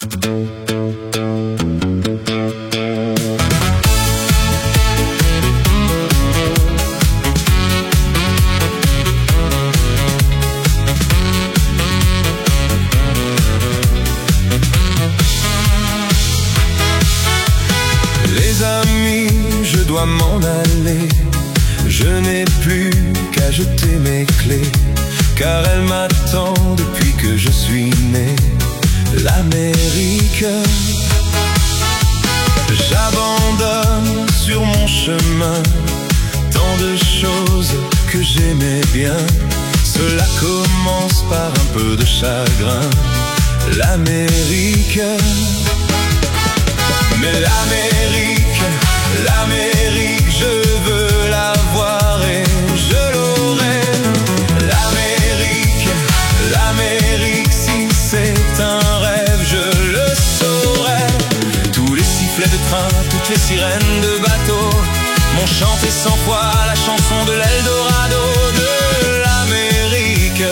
Je dois m'en aller, je n'ai plus qu'à jeter mes clés, car elle m'attend depuis que je suis né. L'Amérique, j'abandonne sur mon chemin tant de choses que j'aimais bien. Cela commence par un peu de chagrin. L'Amérique, mais l'Amérique, je veux la voir et je l'aurai. L'Amérique, si c'est un rêve, je le saurai. Tous les sifflets de train, toutes les sirènes de bateau m'ont chanté 100 fois la chanson de l'Eldorado de l'Amérique.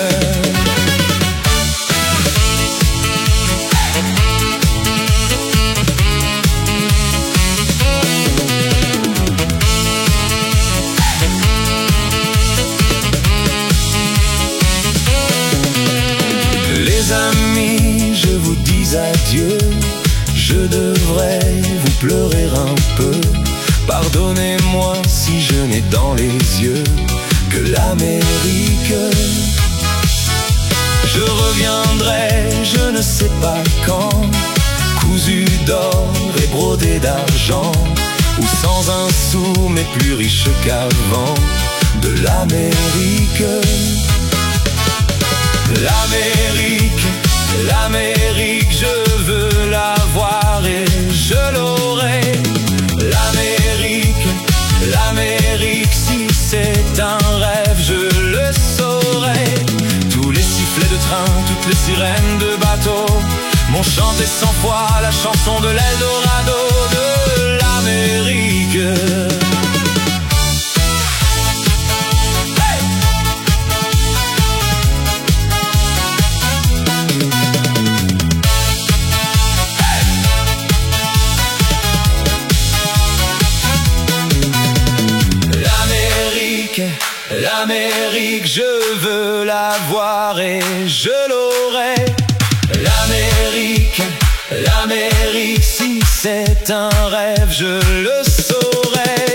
Amis, je vous dis adieu. Je devrais vous pleurer un peu. Pardonnez-moi si je n'ai dans les yeux que l'Amérique. Je reviendrai, je ne sais pas quand, cousu d'or et brodé d'argent, ou sans un sou mais plus riche qu'avant. De l'Amérique. L'Amérique, je veux la voir et je l'aurai. L'Amérique, si c'est un rêve, je le saurai. Tous les sifflets de train, toutes les sirènes de bateau m'ont chanté 100 fois la chanson de l'Eldorado de l'Amérique. L'Amérique, je veux la voir et je l'aurai. L'Amérique, si c'est un rêve, je le saurai.